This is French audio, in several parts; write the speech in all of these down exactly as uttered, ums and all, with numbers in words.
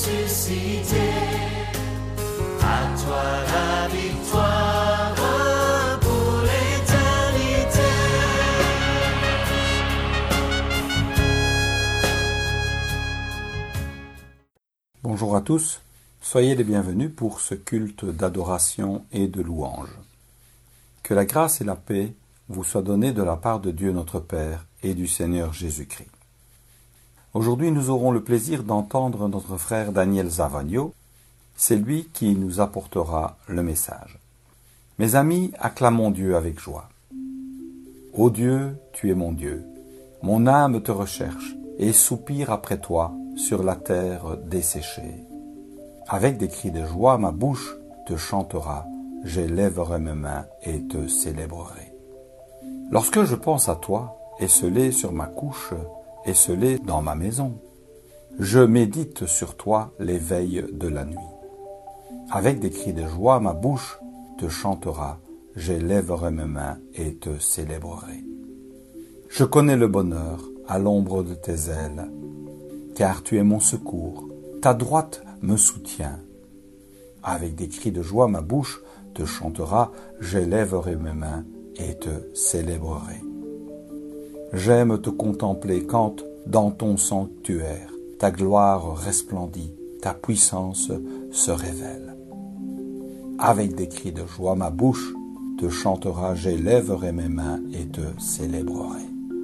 ressuscité. À toi la victoire pour l'éternité. Bonjour à tous, soyez les bienvenus pour ce culte d'adoration et de louange. Que la grâce et la paix vous soient données de la part de Dieu notre Père et du Seigneur Jésus-Christ. Aujourd'hui, nous aurons le plaisir d'entendre notre frère Daniel Zavagno. C'est lui qui nous apportera le message. Mes amis, acclamons Dieu avec joie. Ô Dieu, tu es mon Dieu. Mon âme te recherche et soupire après toi sur la terre desséchée. Avec des cris de joie, ma bouche te chantera. J'élèverai mes mains et te célébrerai. Lorsque je pense à toi, esselé sur ma couche, esselé dans ma maison, je médite sur toi les veilles de la nuit. Avec des cris de joie, ma bouche te chantera, j'élèverai mes mains et te célébrerai. Je connais le bonheur à l'ombre de tes ailes, car tu es mon secours, ta droite me soutient. Avec des cris de joie, ma bouche te chantera, j'élèverai mes mains et te célébrerai. J'aime te contempler quand, dans ton sanctuaire, ta gloire resplendit, ta puissance se révèle. Avec des cris de joie, ma bouche te chantera, j'élèverai mes mains et te célébrerai.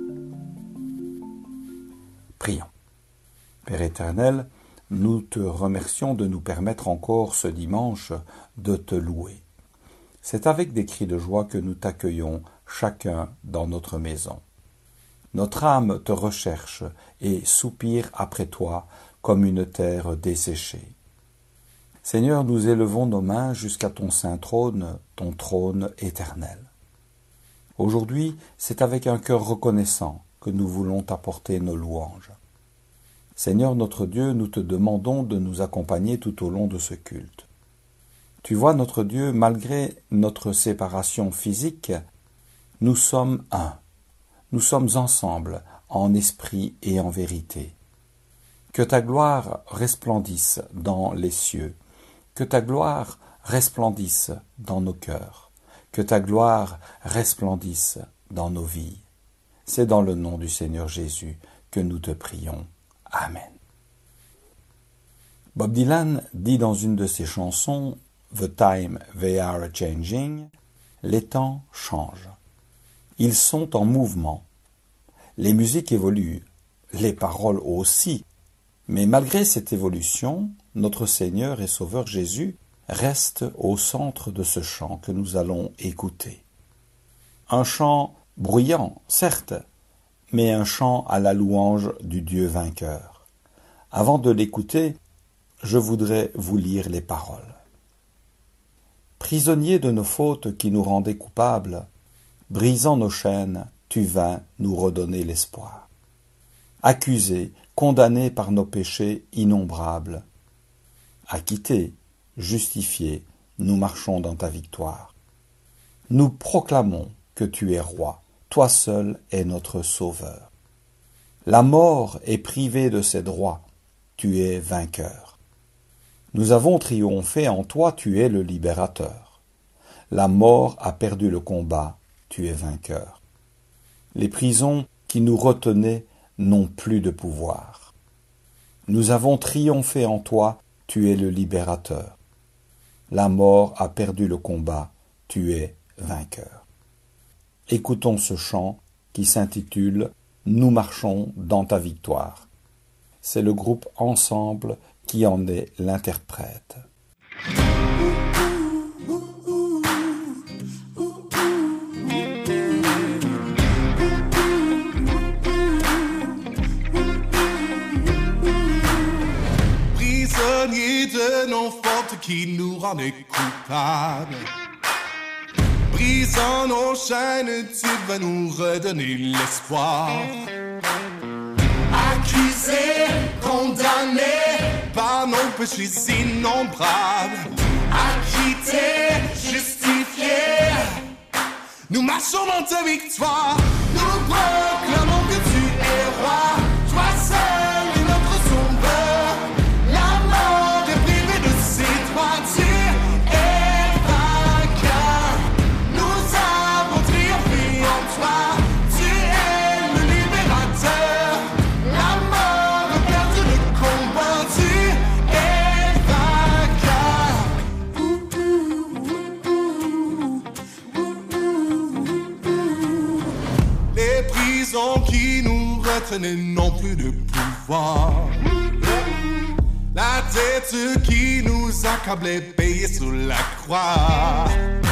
Prions. Père éternel, nous te remercions de nous permettre encore ce dimanche de te louer. C'est avec des cris de joie que nous t'accueillons chacun dans notre maison. Notre âme te recherche et soupire après toi comme une terre desséchée. Seigneur, nous élevons nos mains jusqu'à ton saint trône, ton trône éternel. Aujourd'hui, c'est avec un cœur reconnaissant que nous voulons t'apporter nos louanges. Seigneur notre Dieu, nous te demandons de nous accompagner tout au long de ce culte. Tu vois, notre Dieu, malgré notre séparation physique, nous sommes un. Nous sommes ensemble, en esprit et en vérité. Que ta gloire resplendisse dans les cieux, que ta gloire resplendisse dans nos cœurs, que ta gloire resplendisse dans nos vies. C'est dans le nom du Seigneur Jésus que nous te prions. Amen. Bob Dylan dit dans une de ses chansons « The time they are changing » « Les temps changent. Ils sont en mouvement. Les musiques évoluent, les paroles aussi. Mais malgré cette évolution, notre Seigneur et Sauveur Jésus reste au centre de ce chant que nous allons écouter. Un chant bruyant, certes, mais un chant à la louange du Dieu vainqueur. Avant de l'écouter, je voudrais vous lire les paroles. Prisonniers de nos fautes qui nous rendaient coupables, brisant nos chaînes, tu vins nous redonner l'espoir. Accusés, condamnés par nos péchés innombrables, acquittés, justifiés, nous marchons dans ta victoire. Nous proclamons que tu es roi, toi seul es notre sauveur. La mort est privée de ses droits, tu es vainqueur. Nous avons triomphé en toi, tu es le libérateur. La mort a perdu le combat, tu es vainqueur. Les prisons qui nous retenaient n'ont plus de pouvoir. Nous avons triomphé en toi, tu es le libérateur. La mort a perdu le combat, tu es vainqueur. Écoutons ce chant qui s'intitule « Nous marchons dans ta victoire ». C'est le groupe Ensemble qui en est l'interprète. Prisonniers de nos fautes qui nous rendaient coupables, brisant nos chaînes, tu vas nous redonner l'espoir. Accusés, condamnés par nos péchés innombrables, acquittés, justifiés, nous marchons dans ta victoire. Nous proclamons que tu es roi, toi seul est notre sauveur. La mort maître n'ont plus de pouvoir. La tête qui nous accablait payée sous la croix.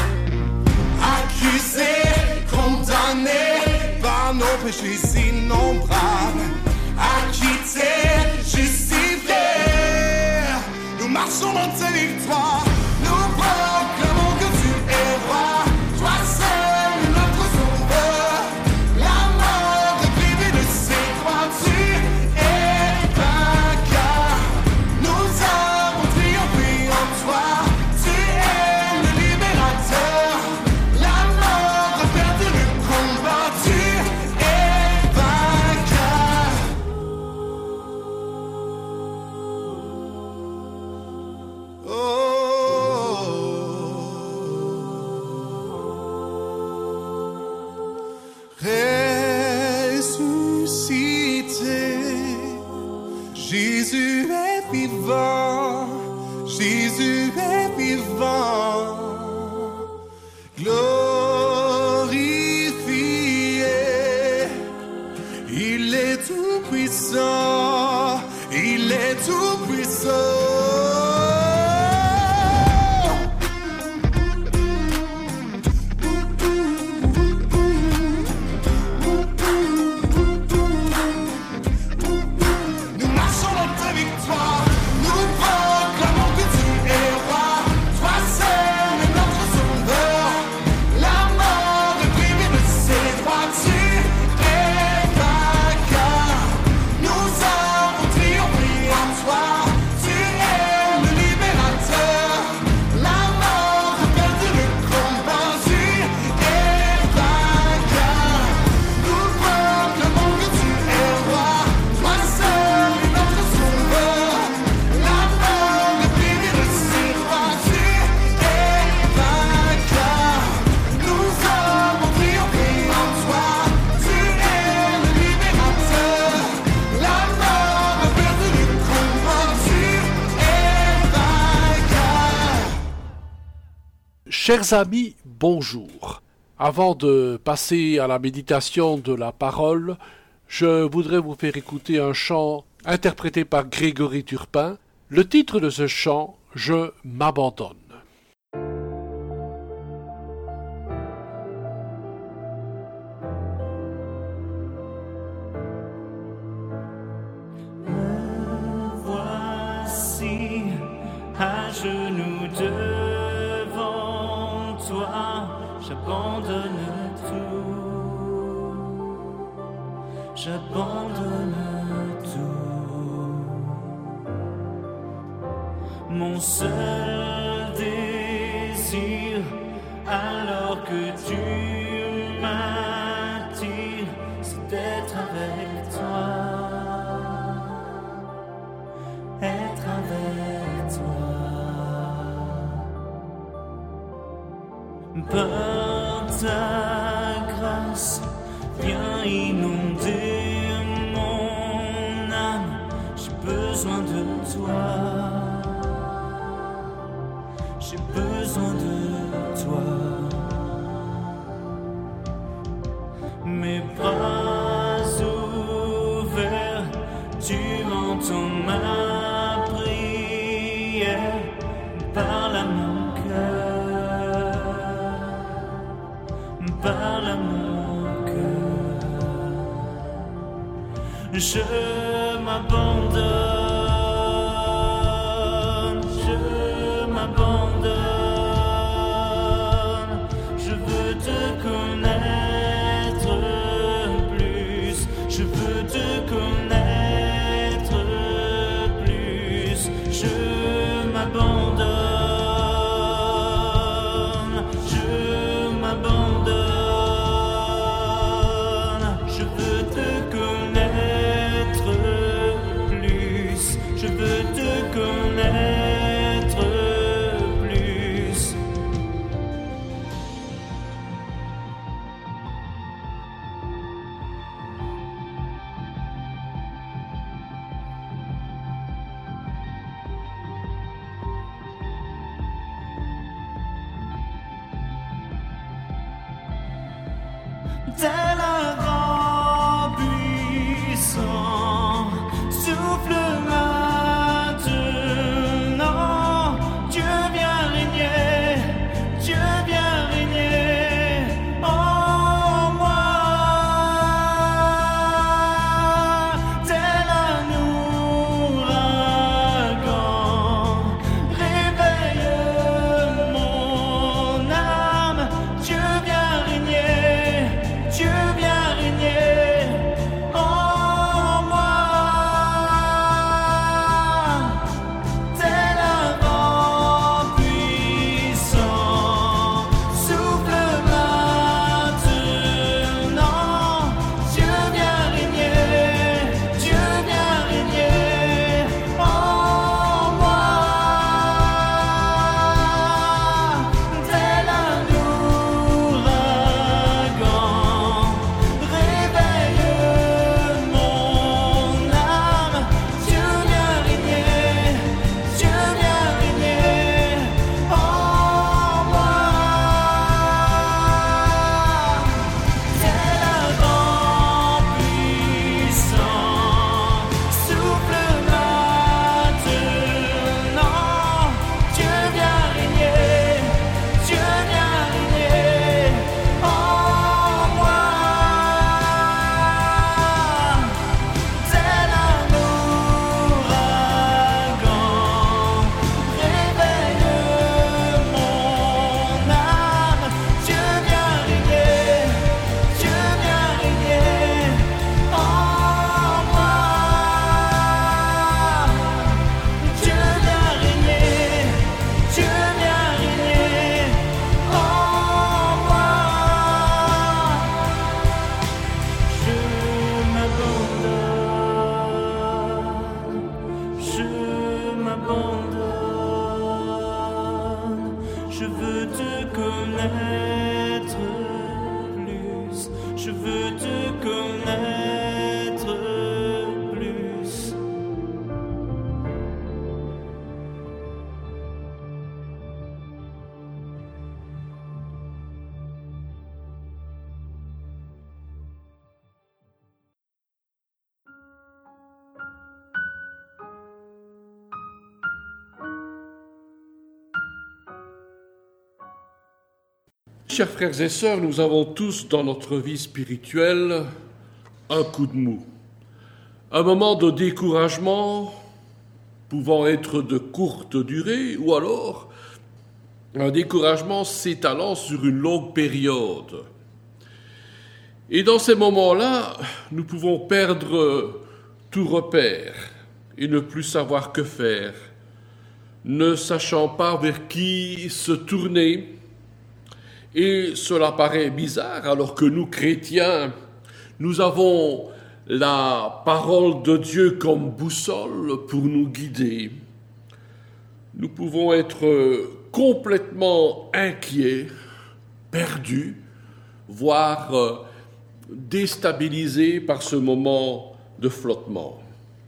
Accusés, condamnés par nos péchés innombrables. Acquittés, justifiés, nous marchons dans tes victoires. Nous proclamons que tu es roi. Toi seul, notre sauveur. La mort est privée de ses droits. Tu es vainqueur. Nous avons triomphé en toi. Tu es le libérateur. La mort a perdu le combat. Tu es vainqueur. Oh. Jésus est vivant, Jésus est vivant, glorifié, il est tout puissant, il est tout puissant. Chers amis, bonjour. Avant de passer à la méditation de la parole, je voudrais vous faire écouter un chant interprété par Grégory Turpin. Le titre de ce chant, « Je m'abandonne ». Voici à genoux devant toi, j'abandonne tout, j'abandonne tout. Mon seul désir, alors que tu m'attires, c'est d'être avec toi, être avec toi. Par ta grâce, viens inonder mon âme, j'ai besoin de toi, j'ai besoin de toi. Mes bras ouverts, tu entends ma prière, parle à mon cœur, parle à mon cœur. Je m'abandonne, je m'abandonne, je veux te connaître plus, je veux te connaître plus, je m'abandonne, je m'abandonne, je veux te connaître plus, je veux te connaître plus. Tel un grand buisson Chers frères et sœurs, nous avons tous dans notre vie spirituelle un coup de mou, un moment de découragement pouvant être de courte durée ou alors un découragement s'étalant sur une longue période. Et dans ces moments-là, nous pouvons perdre tout repère et ne plus savoir que faire, ne sachant pas vers qui se tourner. Et cela paraît bizarre alors que nous, chrétiens, nous avons la parole de Dieu comme boussole pour nous guider. Nous pouvons être complètement inquiets, perdus, voire déstabilisés par ce moment de flottement.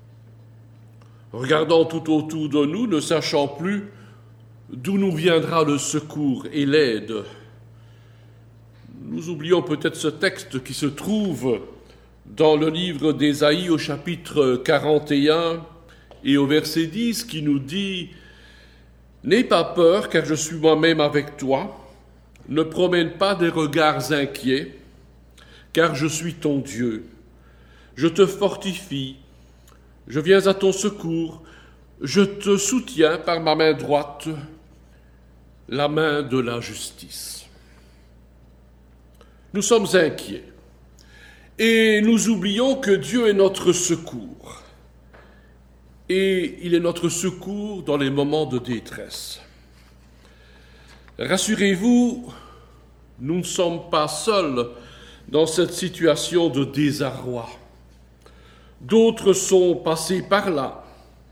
Regardant tout autour de nous, ne sachant plus d'où nous viendra le secours et l'aide. Nous oublions peut-être ce texte qui se trouve dans le livre d'Ésaïe au chapitre quarante et un et au verset dix qui nous dit « N'aie pas peur car je suis moi-même avec toi, ne promène pas des regards inquiets, car je suis ton Dieu. Je te fortifie, je viens à ton secours, je te soutiens par ma main droite, la main de la justice. » Nous sommes inquiets et nous oublions que Dieu est notre secours et il est notre secours dans les moments de détresse. Rassurez-vous, nous ne sommes pas seuls dans cette situation de désarroi. D'autres sont passés par là.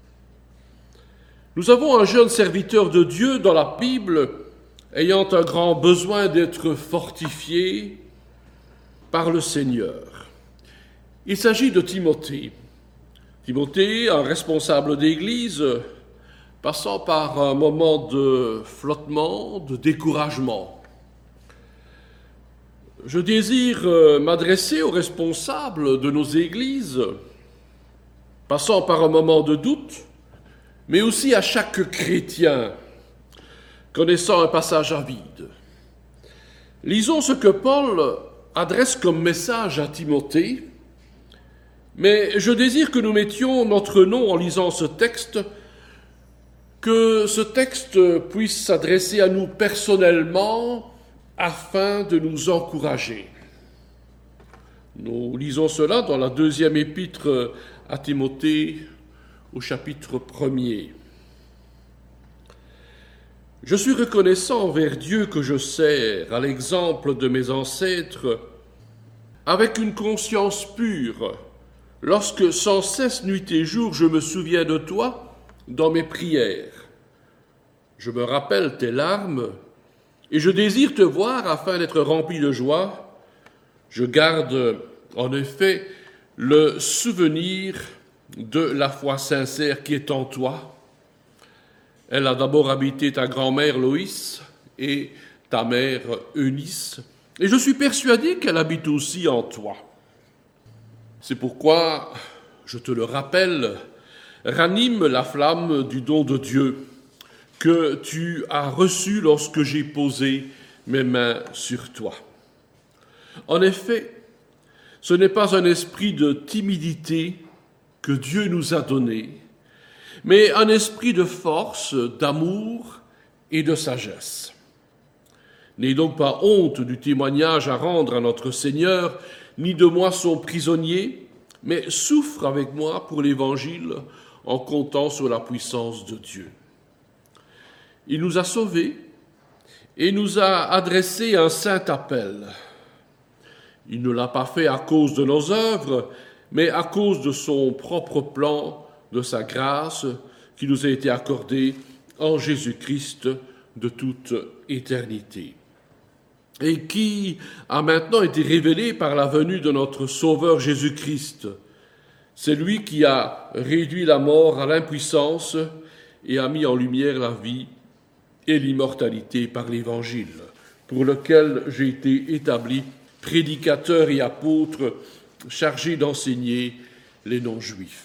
Nous avons un jeune serviteur de Dieu dans la Bible ayant un grand besoin d'être fortifié par le Seigneur. Il s'agit de Timothée. Timothée, un responsable d'église, passant par un moment de flottement, de découragement. Je désire m'adresser aux responsables de nos églises passant par un moment de doute, mais aussi à chaque chrétien connaissant un passage avide. Lisons ce que Paul adresse comme message à Timothée, mais je désire que nous mettions notre nom en lisant ce texte, que ce texte puisse s'adresser à nous personnellement afin de nous encourager. Nous lisons cela dans la deuxième épître à Timothée au chapitre premier. Je suis reconnaissant envers Dieu que je sers, à l'exemple de mes ancêtres, avec une conscience pure, lorsque sans cesse nuit et jour je me souviens de toi dans mes prières. Je me rappelle tes larmes et je désire te voir afin d'être rempli de joie. Je garde en effet le souvenir de la foi sincère qui est en toi. Elle a d'abord habité ta grand-mère Loïs et ta mère Eunice, et je suis persuadé qu'elle habite aussi en toi. C'est pourquoi, je te le rappelle, ranime la flamme du don de Dieu que tu as reçu lorsque j'ai posé mes mains sur toi. En effet, ce n'est pas un esprit de timidité que Dieu nous a donné, mais un esprit de force, d'amour et de sagesse. N'aie donc pas honte du témoignage à rendre à notre Seigneur, ni de moi son prisonnier, mais souffre avec moi pour l'Évangile en comptant sur la puissance de Dieu. Il nous a sauvés et nous a adressé un saint appel. Il ne l'a pas fait à cause de nos œuvres, mais à cause de son propre plan, de sa grâce qui nous a été accordée en Jésus-Christ de toute éternité, et qui a maintenant été révélée par la venue de notre Sauveur Jésus-Christ. C'est lui qui a réduit la mort à l'impuissance et a mis en lumière la vie et l'immortalité par l'Évangile, pour lequel j'ai été établi prédicateur et apôtre chargé d'enseigner les non-juifs.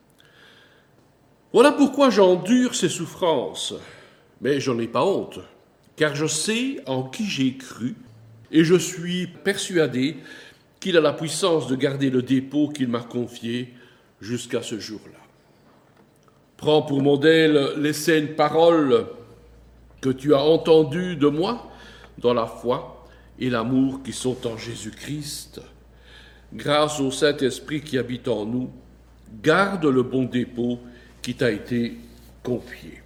Voilà pourquoi j'endure ces souffrances, mais je n'en ai pas honte, car je sais en qui j'ai cru et je suis persuadé qu'il a la puissance de garder le dépôt qu'il m'a confié jusqu'à ce jour-là. Prends pour modèle les saines paroles que tu as entendues de moi dans la foi et l'amour qui sont en Jésus-Christ. Grâce au Saint-Esprit qui habite en nous, garde le bon dépôt qui t'a été confié.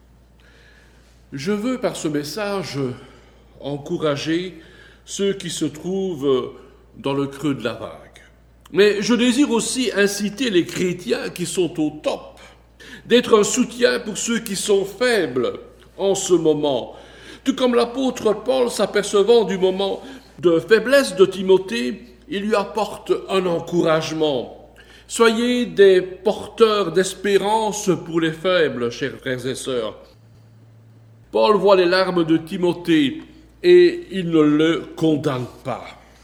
Je veux par ce message encourager ceux qui se trouvent dans le creux de la vague. Mais je désire aussi inciter les chrétiens qui sont au top d'être un soutien pour ceux qui sont faibles en ce moment. Tout comme l'apôtre Paul, s'apercevant du moment de faiblesse de Timothée, il lui apporte un encouragement. Soyez des porteurs d'espérance pour les faibles, chers frères et sœurs. Paul voit les larmes de Timothée et il ne le condamne pas.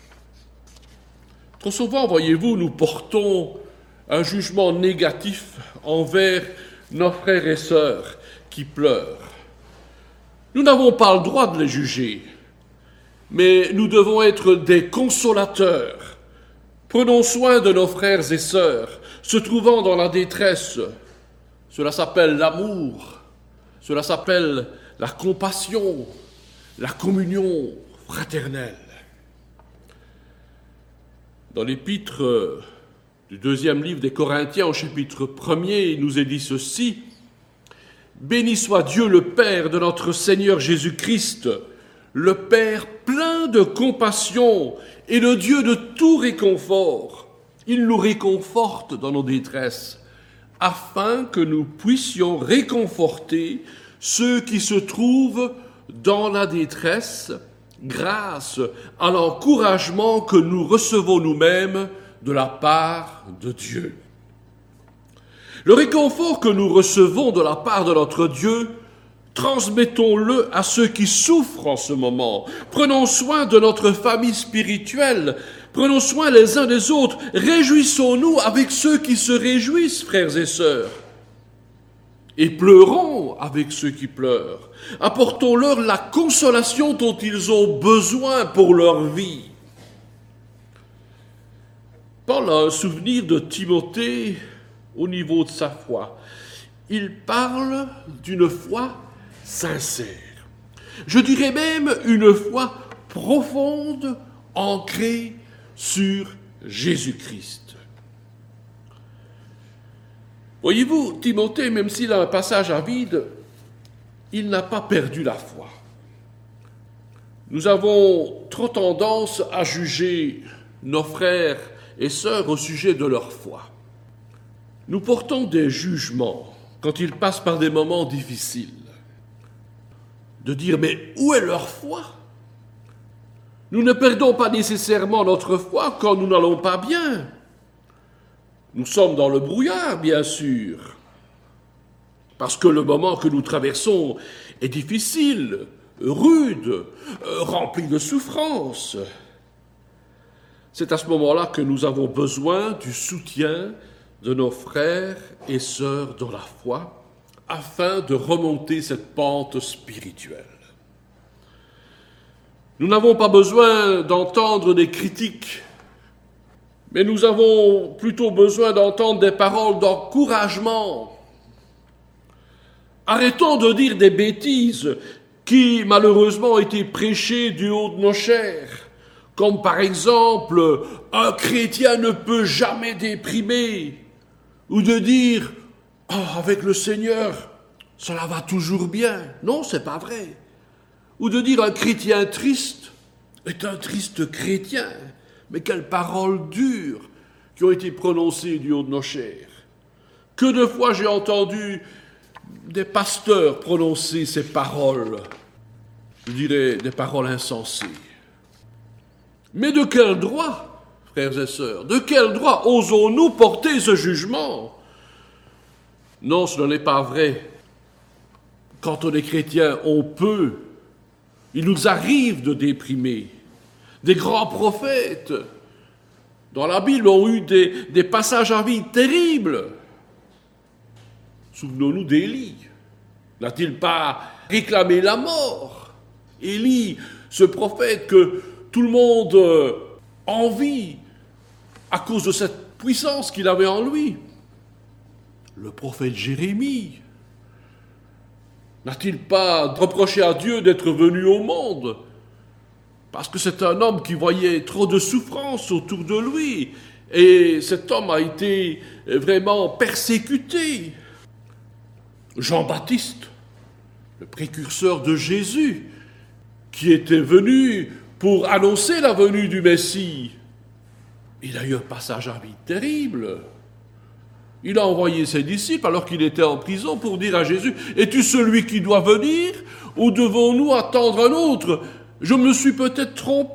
Trop souvent, voyez-vous, nous portons un jugement négatif envers nos frères et sœurs qui pleurent. Nous n'avons pas le droit de les juger, mais nous devons être des consolateurs. Prenons soin de nos frères et sœurs se trouvant dans la détresse. Cela s'appelle l'amour, cela s'appelle la compassion, la communion fraternelle. Dans l'épître du deuxième livre des Corinthiens, au chapitre premier, il nous est dit ceci: « Béni soit Dieu le Père de notre Seigneur Jésus-Christ, le Père plein de compassion et le Dieu de tout réconfort. Il nous réconforte dans nos détresses, afin que nous puissions réconforter ceux qui se trouvent dans la détresse, grâce à l'encouragement que nous recevons nous-mêmes de la part de Dieu. » Le réconfort que nous recevons de la part de notre Dieu, transmettons-le à ceux qui souffrent en ce moment. Prenons soin de notre famille spirituelle, Prenons soin les uns des autres. Réjouissons-nous avec ceux qui se réjouissent, frères et sœurs. Et pleurons avec ceux qui pleurent. Apportons-leur la consolation dont ils ont besoin pour leur vie. Paul a un souvenir de Timothée au niveau de sa foi. Il parle d'une foi sincère. Je dirais même une foi profonde, ancrée sur Jésus-Christ. Voyez-vous, Timothée, même s'il a un passage à vide, il n'a pas perdu la foi. Nous avons trop tendance à juger nos frères et sœurs au sujet de leur foi. Nous portons des jugements quand ils passent par des moments difficiles. De dire, mais où est leur foi ? Nous ne perdons pas nécessairement notre foi quand nous n'allons pas bien. Nous sommes dans le brouillard, bien sûr, parce que le moment que nous traversons est difficile, rude, rempli de souffrances. C'est à ce moment-là que nous avons besoin du soutien de nos frères et sœurs dans la foi, afin de remonter cette pente spirituelle. Nous n'avons pas besoin d'entendre des critiques, mais nous avons plutôt besoin d'entendre des paroles d'encouragement. Arrêtons de dire des bêtises qui, malheureusement, ont été prêchées du haut de nos chairs, comme par exemple, un chrétien ne peut jamais déprimer, ou de dire « Oh, avec le Seigneur, cela va toujours bien ». Non, c'est pas vrai. Ou de dire « Un chrétien triste est un triste chrétien ». Mais quelles paroles dures qui ont été prononcées du haut de nos chairs. Que de fois j'ai entendu des pasteurs prononcer ces paroles, je dirais des paroles insensées. Mais de quel droit, frères et sœurs, de quel droit osons-nous porter ce jugement ? Non, ce n'est pas vrai. Quand on est chrétien, on peut. Il nous arrive de déprimer. Des grands prophètes dans la Bible ont eu des, des passages à vide terribles. Souvenons-nous d'Élie. N'a-t-il pas réclamé la mort ? Élie, ce prophète que tout le monde envie à cause de cette puissance qu'il avait en lui. Le prophète Jérémie, n'a-t-il pas reproché à Dieu d'être venu au monde ? Parce que c'est un homme qui voyait trop de souffrance autour de lui. Et cet homme a été vraiment persécuté. Jean-Baptiste, le précurseur de Jésus, qui était venu pour annoncer la venue du Messie. Il a eu un passage à vide terrible. Il a envoyé ses disciples alors qu'il était en prison pour dire à Jésus « Es-tu celui qui doit venir ou devons-nous attendre un autre ? Je me suis peut-être trompé. »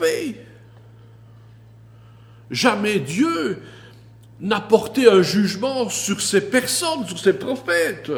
Jamais Dieu n'a porté un jugement sur ces personnes, sur ces prophètes.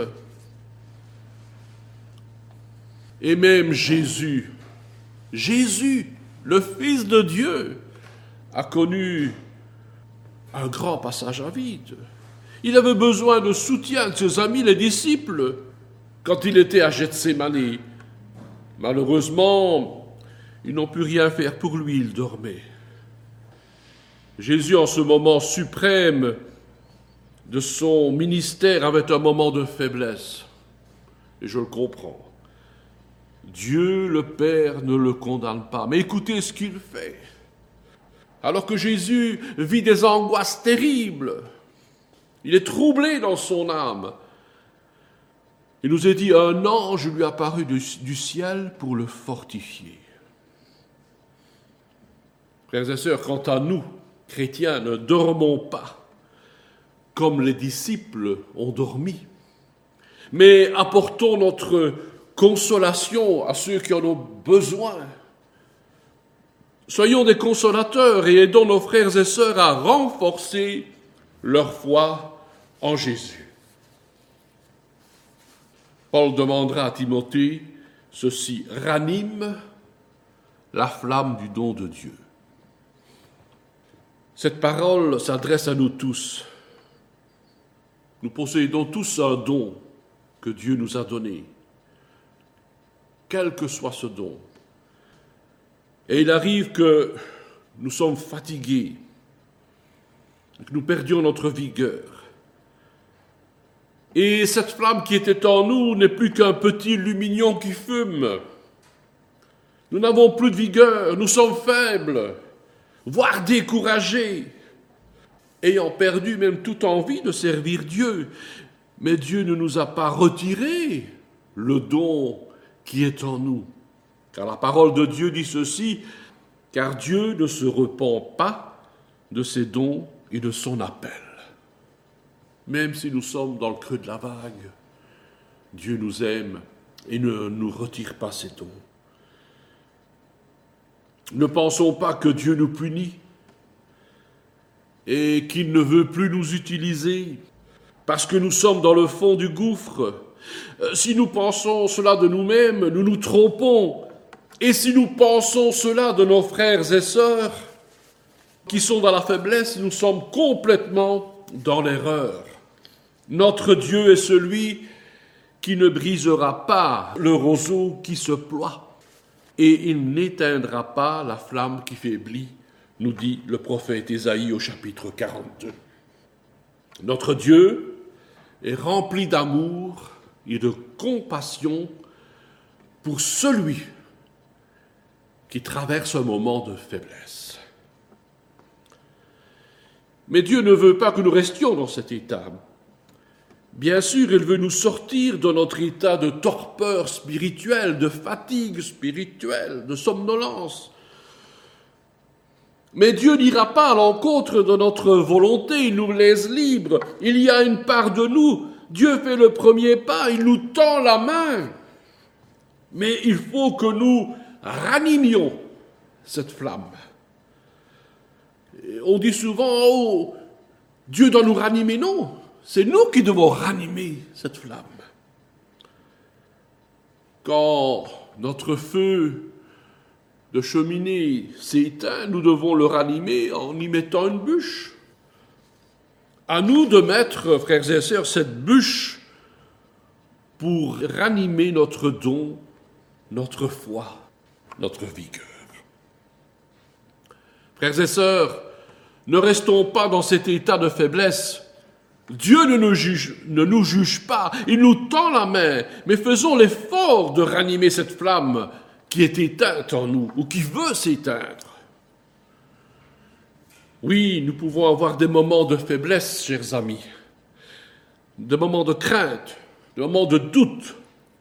Et même Jésus, Jésus, le Fils de Dieu, a connu un grand passage à vide. Il avait besoin de soutien de ses amis, les disciples, quand il était à Gethsémani. Malheureusement, ils n'ont pu rien faire pour lui, il dormait. Jésus, en ce moment suprême de son ministère, avait un moment de faiblesse. Et je le comprends. Dieu, le Père, ne le condamne pas. Mais écoutez ce qu'il fait. Alors que Jésus vit des angoisses terribles, il est troublé dans son âme. Il nous est dit, un ange lui apparut du, du ciel pour le fortifier. Frères et sœurs, quant à nous, chrétiens, ne dormons pas comme les disciples ont dormi, mais apportons notre consolation à ceux qui en ont besoin. Soyons des consolateurs et aidons nos frères et sœurs à renforcer leur foi en Jésus. Paul demandera à Timothée ceci, ranime la flamme du don de Dieu. Cette parole s'adresse à nous tous. Nous possédons tous un don que Dieu nous a donné, quel que soit ce don. Et il arrive que nous sommes fatigués, que nous perdions notre vigueur. Et cette flamme qui était en nous n'est plus qu'un petit lumignon qui fume. Nous n'avons plus de vigueur, nous sommes faibles, voire découragés, ayant perdu même toute envie de servir Dieu. Mais Dieu ne nous a pas retiré le don qui est en nous. Car la parole de Dieu dit ceci, car Dieu ne se repent pas de ses dons et de son appel. Même si nous sommes dans le creux de la vague, Dieu nous aime et ne nous retire pas ses dons. Ne pensons pas que Dieu nous punit et qu'il ne veut plus nous utiliser parce que nous sommes dans le fond du gouffre. Si nous pensons cela de nous-mêmes, nous nous trompons. Et si nous pensons cela de nos frères et sœurs qui sont dans la faiblesse, nous sommes complètement dans l'erreur. Notre Dieu est celui qui ne brisera pas le roseau qui se ploie et il n'éteindra pas la flamme qui faiblit, nous dit le prophète Ésaïe au chapitre quarante-deux. Notre Dieu est rempli d'amour et de compassion pour celui qui traverse un moment de faiblesse. Mais Dieu ne veut pas que nous restions dans cet état. Bien sûr, il veut nous sortir de notre état de torpeur spirituelle, de fatigue spirituelle, de somnolence. Mais Dieu n'ira pas à l'encontre de notre volonté, il nous laisse libres. Il y a une part de nous, Dieu fait le premier pas, il nous tend la main. Mais il faut que nous ranimions cette flamme. On dit souvent, oh, Dieu doit nous ranimer. Non, c'est nous qui devons ranimer cette flamme. Quand notre feu de cheminée s'éteint, nous devons le ranimer en y mettant une bûche. À nous de mettre, frères et sœurs, cette bûche pour ranimer notre don, notre foi, notre vigueur. Frères et sœurs, ne restons pas dans cet état de faiblesse. Dieu ne nous juge, ne nous juge pas, il nous tend la main, mais faisons l'effort de ranimer cette flamme qui est éteinte en nous, ou qui veut s'éteindre. Oui, nous pouvons avoir des moments de faiblesse, chers amis, des moments de crainte, des moments de doute.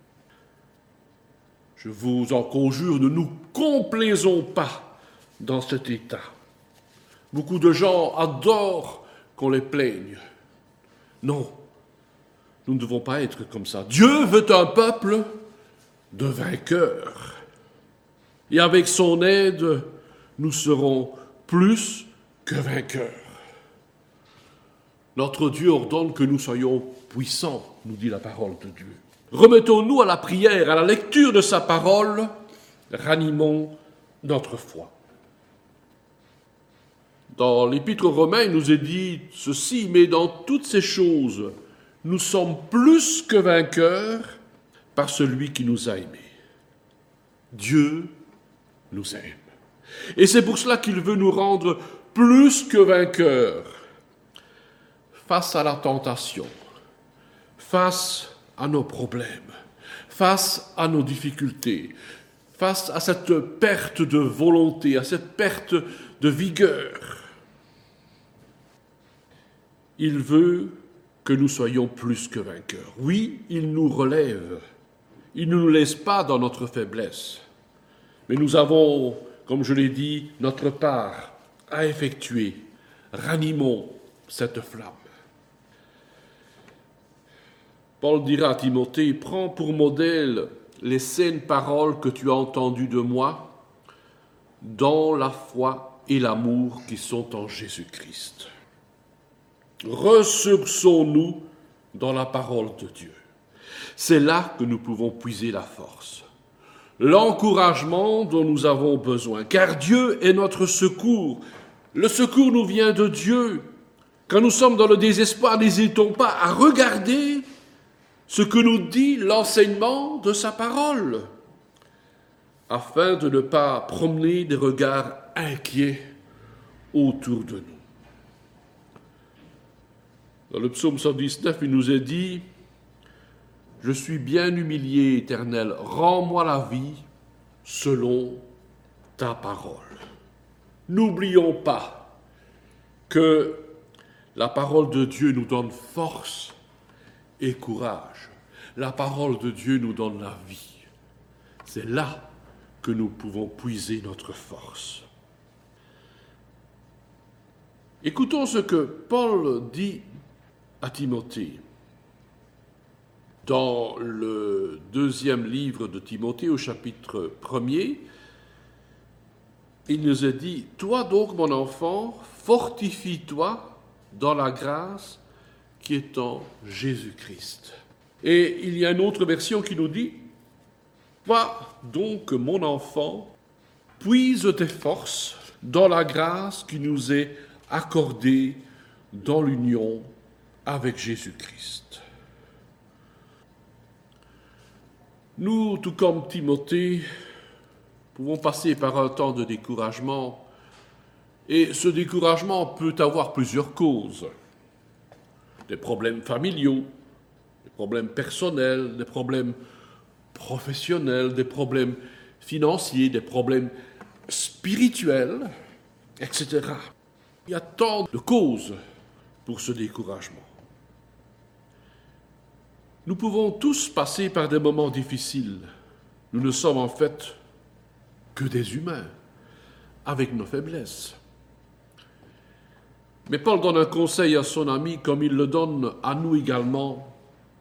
Je vous en conjure, ne nous complaisons pas dans cet état. Beaucoup de gens adorent qu'on les plaigne. Non, nous ne devons pas être comme ça. Dieu veut un peuple de vainqueurs. Et avec son aide, nous serons plus que vainqueurs. Notre Dieu ordonne que nous soyons puissants, nous dit la parole de Dieu. Remettons-nous à la prière, à la lecture de sa parole, ranimons notre foi. Dans l'Épître aux Romains, il nous est dit ceci, mais dans toutes ces choses, nous sommes plus que vainqueurs par celui qui nous a aimés. Dieu nous aime. Et c'est pour cela qu'il veut nous rendre plus que vainqueurs face à la tentation, face à nos problèmes, face à nos difficultés, face à cette perte de volonté, à cette perte de vigueur. Il veut que nous soyons plus que vainqueurs. Oui, il nous relève. Il ne nous laisse pas dans notre faiblesse. Mais nous avons, comme je l'ai dit, notre part à effectuer. Ranimons cette flamme. Paul dira à Timothée, prends pour modèle les saines paroles que tu as entendues de moi dans la foi et l'amour qui sont en Jésus-Christ. Ressourçons-nous dans la parole de Dieu. C'est là que nous pouvons puiser la force, l'encouragement dont nous avons besoin, car Dieu est notre secours Le secours nous vient de Dieu. Quand nous sommes dans le désespoir, n'hésitons pas à regarder ce que nous dit l'enseignement de sa parole, afin de ne pas promener des regards inquiets autour de nous. Dans le psaume cent dix-neuf, il nous est dit « Je suis bien humilié, Éternel, rends-moi la vie selon ta parole. » N'oublions pas que la parole de Dieu nous donne force et courage. La parole de Dieu nous donne la vie. C'est là que nous pouvons puiser notre force. Écoutons ce que Paul dit à Timothée. Dans le deuxième livre de Timothée, au chapitre premier, il nous est dit « Toi donc, mon enfant, fortifie-toi dans la grâce qui est en Jésus-Christ. » Et il y a une autre version qui nous dit « Toi donc, mon enfant, puise tes forces dans la grâce qui nous est accordée dans l'union avec Jésus-Christ. » Nous, tout comme Timothée, pouvons passer par un temps de découragement, et ce découragement peut avoir plusieurs causes. Des problèmes familiaux, des problèmes personnels, des problèmes professionnels, des problèmes financiers, des problèmes spirituels, et cetera. Il y a tant de causes pour ce découragement. Nous pouvons tous passer par des moments difficiles. Nous ne sommes en fait que des humains, avec nos faiblesses. Mais Paul donne un conseil à son ami, comme il le donne à nous également.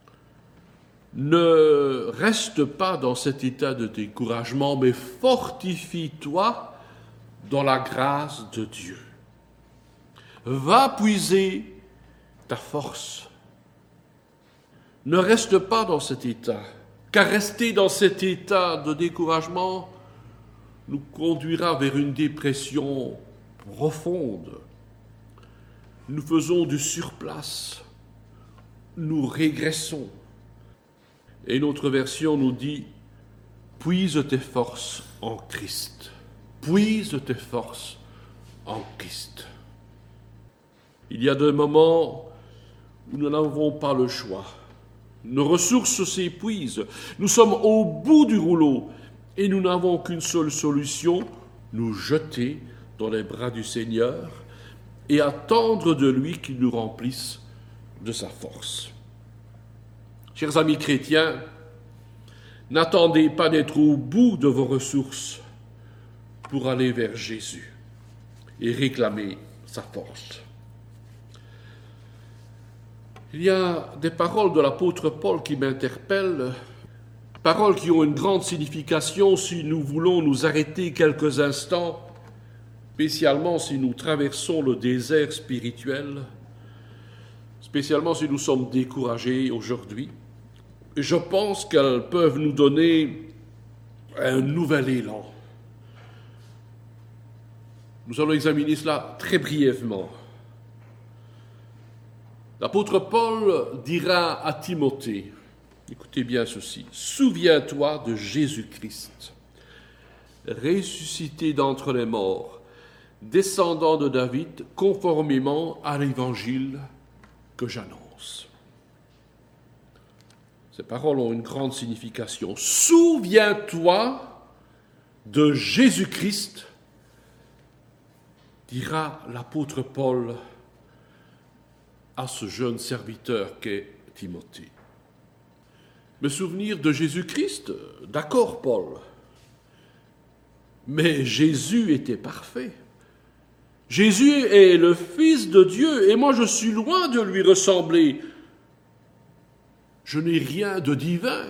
Ne reste pas dans cet état de découragement, mais fortifie-toi dans la grâce de Dieu. Va puiser ta force. Ne reste pas dans cet état, car rester dans cet état de découragement nous conduira vers une dépression profonde. Nous faisons du surplace, nous régressons. Et notre version nous dit « Puise tes forces en Christ. Puise tes forces en Christ. » Il y a des moments où nous n'avons pas le choix. Nos ressources s'épuisent. Nous sommes au bout du rouleau et nous n'avons qu'une seule solution, nous jeter dans les bras du Seigneur et attendre de lui qu'il nous remplisse de sa force. Chers amis chrétiens, n'attendez pas d'être au bout de vos ressources pour aller vers Jésus et réclamer sa force. Il y a des paroles de l'apôtre Paul qui m'interpellent, paroles qui ont une grande signification si nous voulons nous arrêter quelques instants, spécialement si nous traversons le désert spirituel, spécialement si nous sommes découragés aujourd'hui. Je pense qu'elles peuvent nous donner un nouvel élan. Nous allons examiner cela très brièvement. L'apôtre Paul dira à Timothée, écoutez bien ceci, « Souviens-toi de Jésus-Christ, ressuscité d'entre les morts, descendant de David, conformément à l'évangile que j'annonce. » Ces paroles ont une grande signification. « Souviens-toi de Jésus-Christ », dira l'apôtre Paul à ce jeune serviteur qu'est Timothée. Me souvenir de Jésus-Christ, d'accord, Paul. Mais Jésus était parfait. Jésus est le Fils de Dieu et moi je suis loin de lui ressembler. Je n'ai rien de divin.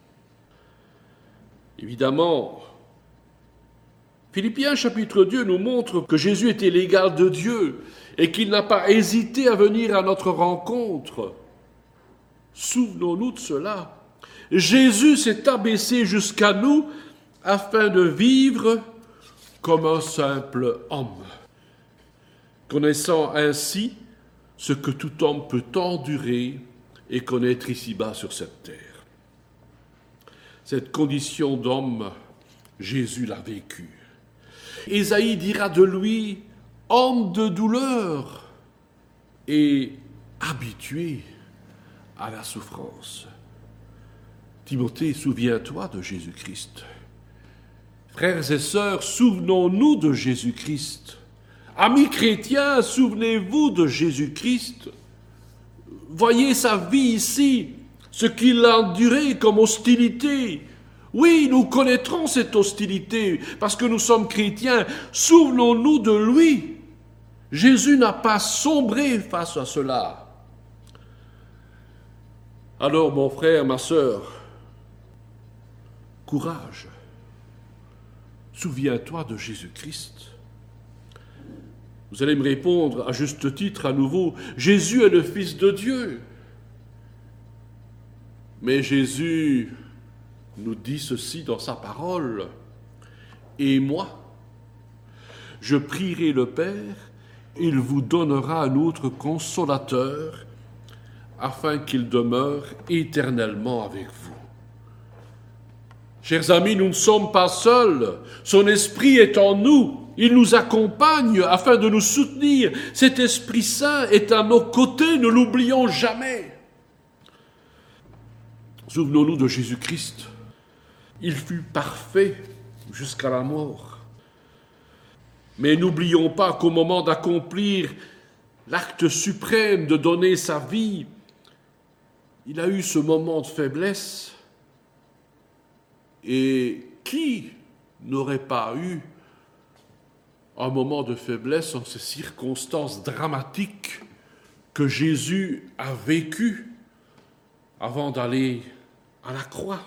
Évidemment, Philippiens chapitre deux nous montre que Jésus était l'égal de Dieu et qu'il n'a pas hésité à venir à notre rencontre. Souvenons-nous de cela. Jésus s'est abaissé jusqu'à nous afin de vivre comme un simple homme. connaissant ainsi ce que tout homme peut endurer et connaître ici-bas sur cette terre. Cette condition d'homme, Jésus l'a vécue. Ésaïe dira de lui, homme de douleur et habitué à la souffrance. Timothée, souviens-toi de Jésus-Christ. Frères et sœurs, souvenons-nous de Jésus-Christ. Amis chrétiens, souvenez-vous de Jésus-Christ. Voyez sa vie ici, ce qu'il a enduré comme hostilité. Oui, nous connaîtrons cette hostilité parce que nous sommes chrétiens. Souvenons-nous de lui. Jésus n'a pas sombré face à cela. Alors, mon frère, ma sœur, courage. Souviens-toi de Jésus-Christ. Vous allez me répondre à juste titre à nouveau, Jésus est le Fils de Dieu. Mais Jésus nous dit ceci dans sa parole. Et moi, je prierai le Père, il vous donnera un autre consolateur, afin qu'il demeure éternellement avec vous. Chers amis, nous ne sommes pas seuls. Son esprit est en nous. Il nous accompagne afin de nous soutenir. Cet Esprit Saint est à nos côtés, ne l'oublions jamais. Souvenons-nous de Jésus-Christ. Il fut parfait jusqu'à la mort. Mais n'oublions pas qu'au moment d'accomplir l'acte suprême de donner sa vie, il a eu ce moment de faiblesse. Et qui n'aurait pas eu un moment de faiblesse en ces circonstances dramatiques que Jésus a vécues avant d'aller à la croix?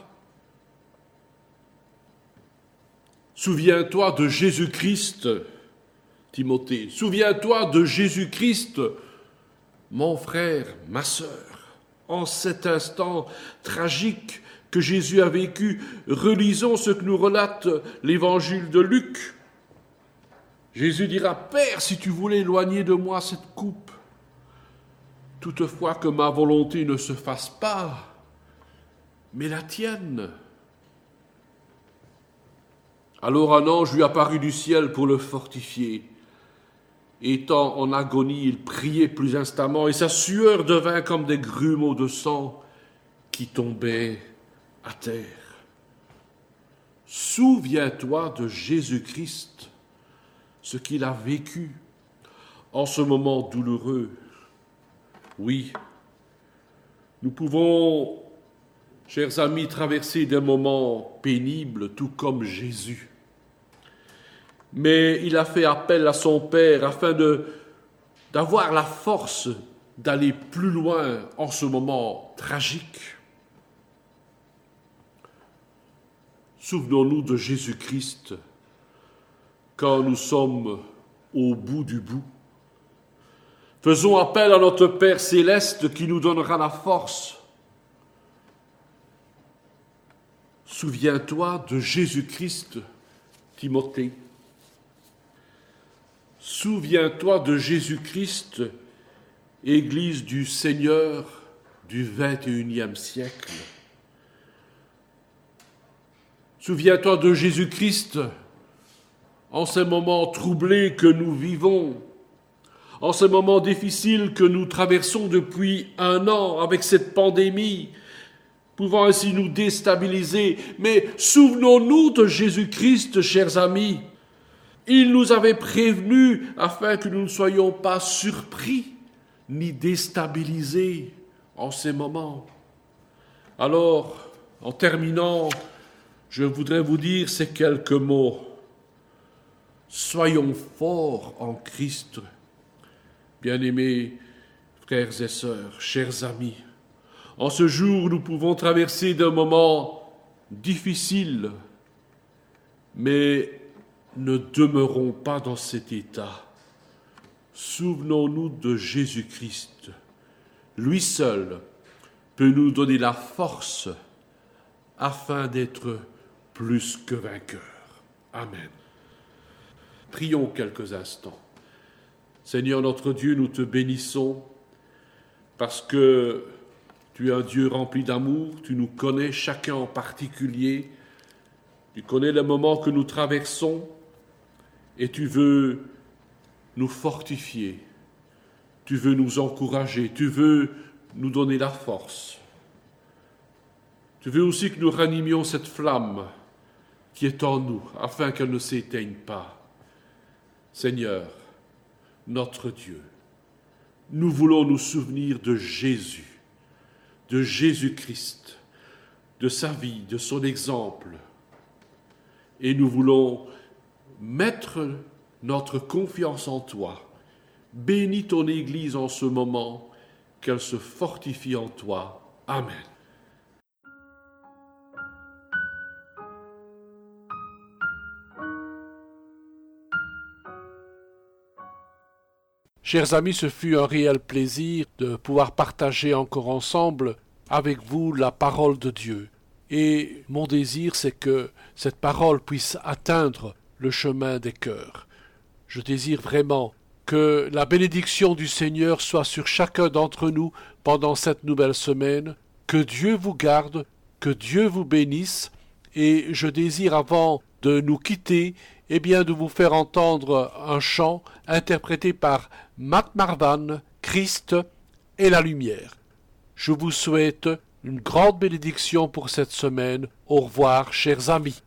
Souviens-toi de Jésus-Christ, Timothée. Souviens-toi de Jésus-Christ, mon frère, ma sœur. En cet instant tragique que Jésus a vécu, relisons ce que nous relate l'évangile de Luc. Jésus dira, « Père, si tu voulais éloigner de moi cette coupe, toutefois que ma volonté ne se fasse pas, mais la tienne. » Alors un ange lui apparut du ciel pour le fortifier. Étant en agonie, il priait plus instamment, et sa sueur devint comme des grumeaux de sang qui tombaient à terre. Souviens-toi de Jésus-Christ, ce qu'il a vécu en ce moment douloureux. Oui, nous pouvons, chers amis, traverser des moments pénibles, tout comme Jésus. Mais il a fait appel à son Père afin de, d'avoir la force d'aller plus loin en ce moment tragique. Souvenons-nous de Jésus-Christ quand nous sommes au bout du bout. Faisons appel à notre Père céleste qui nous donnera la force. Souviens-toi de Jésus-Christ, Timothée. Souviens-toi de Jésus-Christ, Église du Seigneur du vingt et unième siècle. Souviens-toi de Jésus-Christ en ces moments troublés que nous vivons, en ces moments difficiles que nous traversons depuis un an avec cette pandémie, pouvant ainsi nous déstabiliser. Mais souvenons-nous de Jésus-Christ, chers amis. Il nous avait prévenus afin que nous ne soyons pas surpris ni déstabilisés en ces moments. Alors, en terminant, je voudrais vous dire ces quelques mots. Soyons forts en Christ. Bien-aimés frères et sœurs, chers amis, en ce jour, nous pouvons traverser des moments difficiles, mais ne demeurons pas dans cet état. Souvenons-nous de Jésus-Christ. Lui seul peut nous donner la force afin d'être plus que vainqueurs. Amen. Prions quelques instants. Seigneur notre Dieu, nous te bénissons parce que tu es un Dieu rempli d'amour, tu nous connais chacun en particulier, tu connais les moments que nous traversons et tu veux nous fortifier, tu veux nous encourager, tu veux nous donner la force. Tu veux aussi que nous ranimions cette flamme qui est en nous, afin qu'elle ne s'éteigne pas. Seigneur, notre Dieu, nous voulons nous souvenir de Jésus, de Jésus-Christ, de sa vie, de son exemple. Et nous voulons mettre notre confiance en toi. Bénis ton Église en ce moment, qu'elle se fortifie en toi. Amen. Chers amis, ce fut un réel plaisir de pouvoir partager encore ensemble avec vous la parole de Dieu. Et mon désir, c'est que cette parole puisse atteindre le chemin des cœurs. Je désire vraiment que la bénédiction du Seigneur soit sur chacun d'entre nous pendant cette nouvelle semaine, que Dieu vous garde, que Dieu vous bénisse, et je désire avant de nous quitter, eh bien de vous faire entendre un chant interprété par Matt Marvan, Christ et la lumière. Je vous souhaite une grande bénédiction pour cette semaine. Au revoir, chers amis.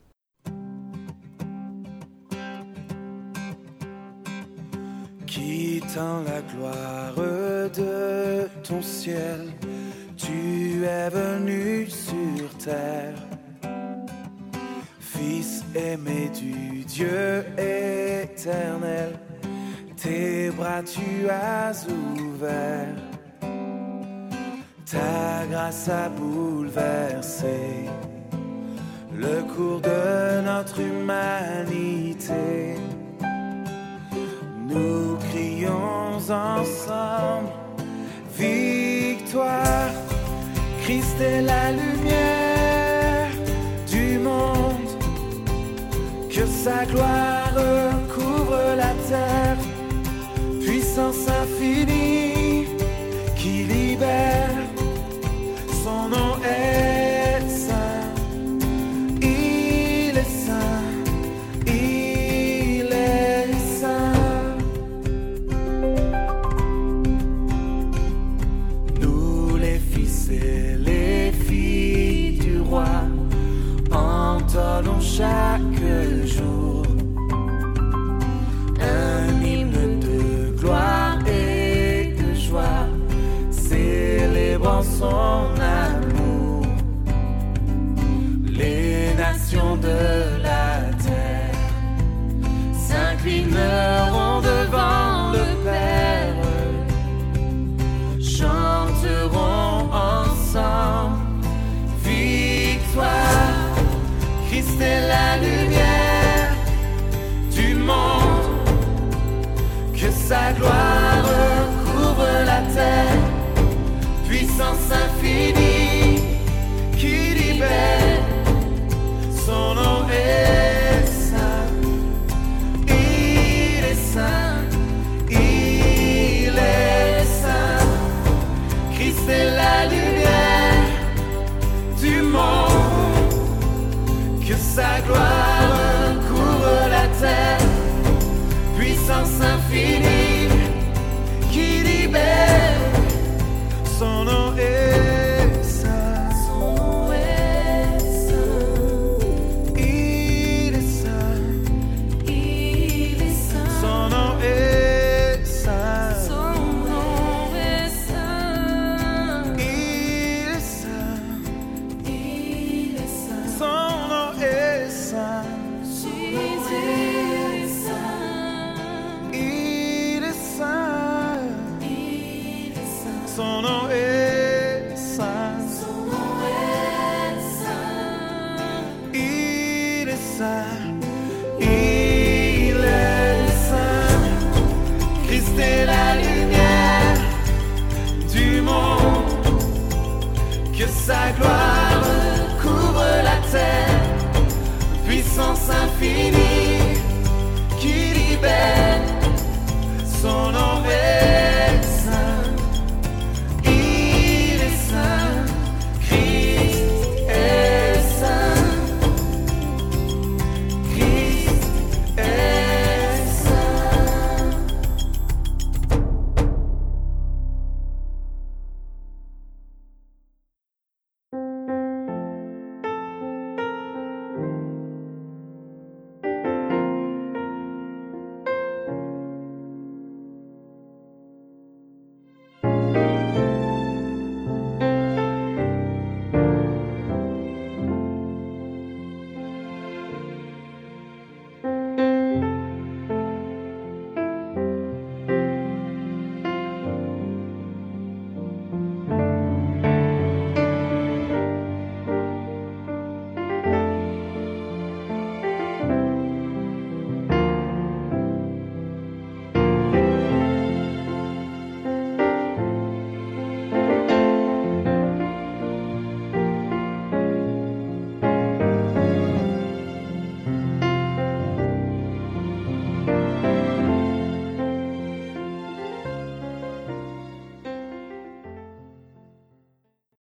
Quittant la gloire de ton ciel, tu es venu sur terre. Fils aimé du Dieu éternel, tes bras tu as ouverts. Ta grâce a bouleversé le cours de notre humanité. Nous crions ensemble victoire. Christ est la lumière du monde. Que sa gloire couvre la terre, puissance infinie qui libère. Son nom est saint, il est saint, il est saint. Nous les fils et les filles du roi entonnons chaque jour un hymne de gloire et de joie, célébrant son amour. Les nations de la terre s'inclineront devant le Père, chanteront ensemble victoire. Christ est la lumière du monde, que sa gloire couvre la terre, puissance infinie qui libère. Son nom est saint, il est saint, il est saint. Christ est la lumière du monde, que sa gloire couvre la terre, puissance infinie qui libère. Son nom est saint, son nom est saint, il est saint, il est saint. Son nom est saint, son nom est saint, il est saint, il est saint. Son nom est saint, Jésus est saint, il est saint, il est saint. Son nom est saint, son nom est saint, il est saint, il est saint. Christ est la lumière du monde, que sa gloire couvre la terre, puissance infinie